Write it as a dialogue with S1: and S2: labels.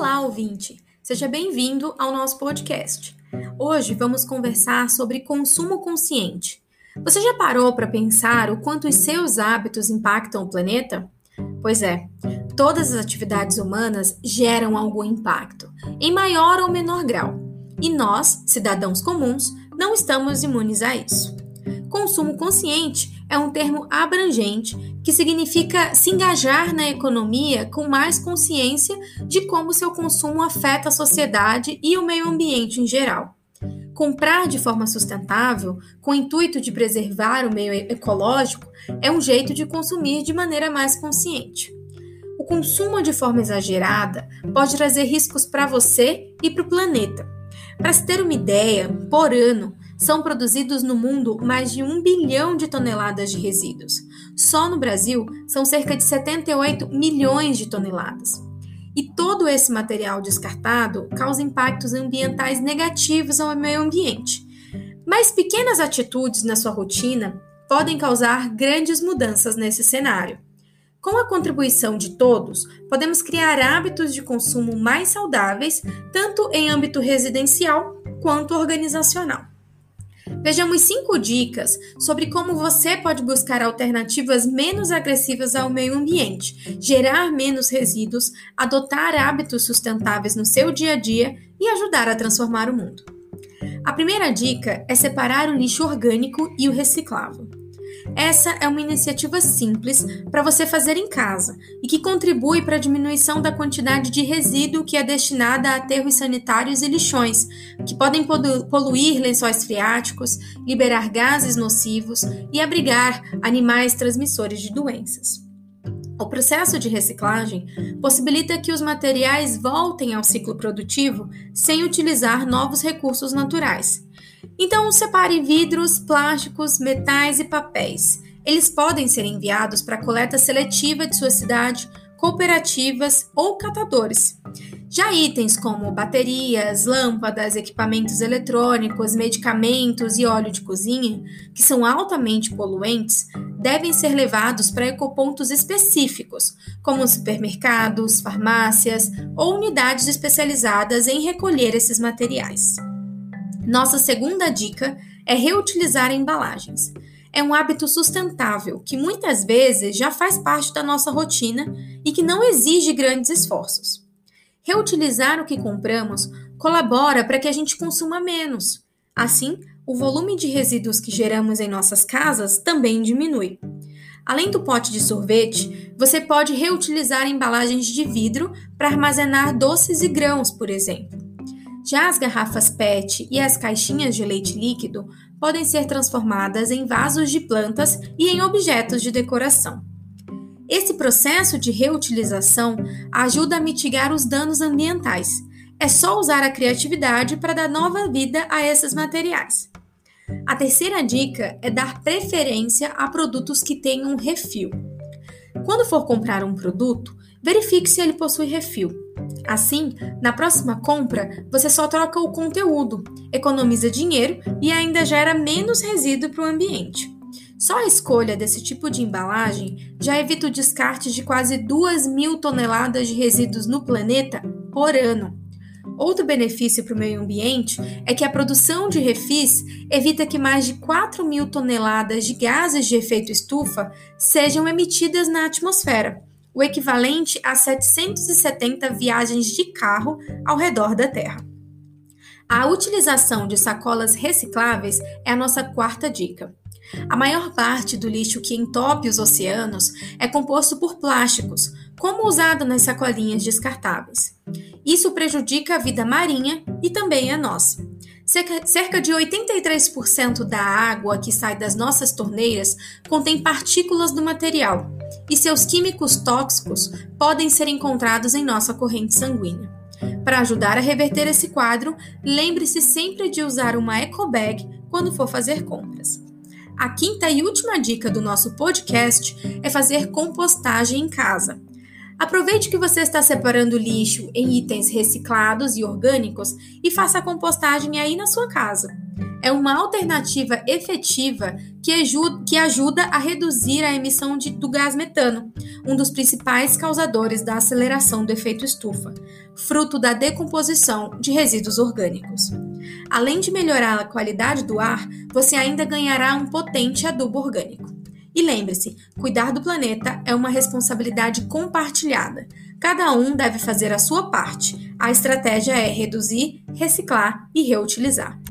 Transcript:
S1: Olá, ouvinte! Seja bem-vindo ao nosso podcast. Hoje vamos conversar sobre consumo consciente. Você já parou para pensar o quanto os seus hábitos impactam o planeta? Pois é, todas as atividades humanas geram algum impacto, em maior ou menor grau. E nós, cidadãos comuns, não estamos imunes a isso. Consumo consciente é um termo abrangente que significa se engajar na economia com mais consciência de como seu consumo afeta a sociedade e o meio ambiente em geral. Comprar de forma sustentável, com o intuito de preservar o meio ecológico, é um jeito de consumir de maneira mais consciente. O consumo de forma exagerada pode trazer riscos para você e para o planeta. Para se ter uma ideia, por ano, são produzidos no mundo mais de 1 bilhão de toneladas de resíduos. Só no Brasil, são cerca de 78 milhões de toneladas. E todo esse material descartado causa impactos ambientais negativos ao meio ambiente. Mas pequenas atitudes na sua rotina podem causar grandes mudanças nesse cenário. Com a contribuição de todos, podemos criar hábitos de consumo mais saudáveis, tanto em âmbito residencial quanto organizacional. Vejamos 5 dicas sobre como você pode buscar alternativas menos agressivas ao meio ambiente, gerar menos resíduos, adotar hábitos sustentáveis no seu dia a dia e ajudar a transformar o mundo. A primeira dica é separar o lixo orgânico e o reciclável. Essa é uma iniciativa simples para você fazer em casa e que contribui para a diminuição da quantidade de resíduo que é destinada a aterros sanitários e lixões, que podem poluir lençóis freáticos, liberar gases nocivos e abrigar animais transmissores de doenças. O processo de reciclagem possibilita que os materiais voltem ao ciclo produtivo sem utilizar novos recursos naturais. Então, separe vidros, plásticos, metais e papéis. Eles podem ser enviados para a coleta seletiva de sua cidade, cooperativas ou catadores. Já itens como baterias, lâmpadas, equipamentos eletrônicos, medicamentos e óleo de cozinha, que são altamente poluentes, devem ser levados para ecopontos específicos, como supermercados, farmácias ou unidades especializadas em recolher esses materiais. Nossa segunda dica é reutilizar embalagens. É um hábito sustentável que muitas vezes já faz parte da nossa rotina e que não exige grandes esforços. Reutilizar o que compramos colabora para que a gente consuma menos. Assim, o volume de resíduos que geramos em nossas casas também diminui. Além do pote de sorvete, você pode reutilizar embalagens de vidro para armazenar doces e grãos, por exemplo. Já as garrafas PET e as caixinhas de leite líquido podem ser transformadas em vasos de plantas e em objetos de decoração. Esse processo de reutilização ajuda a mitigar os danos ambientais. É só usar a criatividade para dar nova vida a esses materiais. A terceira dica é dar preferência a produtos que tenham refil. Quando for comprar um produto, verifique se ele possui refil. Assim, na próxima compra, você só troca o conteúdo, economiza dinheiro e ainda gera menos resíduo para o ambiente. Só a escolha desse tipo de embalagem já evita o descarte de quase 2.000 toneladas de resíduos no planeta por ano. Outro benefício para o meio ambiente é que a produção de refis evita que mais de 4.000 toneladas de gases de efeito estufa sejam emitidas na atmosfera, o equivalente a 770 viagens de carro ao redor da Terra. A utilização de sacolas recicláveis é a nossa quarta dica. A maior parte do lixo que entope os oceanos é composto por plásticos, como usado nas sacolinhas descartáveis. Isso prejudica a vida marinha e também a nossa. Cerca de 83% da água que sai das nossas torneiras contém partículas do material, e seus químicos tóxicos podem ser encontrados em nossa corrente sanguínea. Para ajudar a reverter esse quadro, lembre-se sempre de usar uma ecobag quando for fazer compras. A quinta e última dica do nosso podcast é fazer compostagem em casa. Aproveite que você está separando lixo em itens reciclados e orgânicos e faça a compostagem aí na sua casa. é uma alternativa efetiva que ajuda a reduzir a emissão do gás metano, um dos principais causadores da aceleração do efeito estufa, fruto da decomposição de resíduos orgânicos. Além de melhorar a qualidade do ar, você ainda ganhará um potente adubo orgânico. E lembre-se, cuidar do planeta é uma responsabilidade compartilhada. Cada um deve fazer a sua parte. A estratégia é reduzir, reciclar e reutilizar.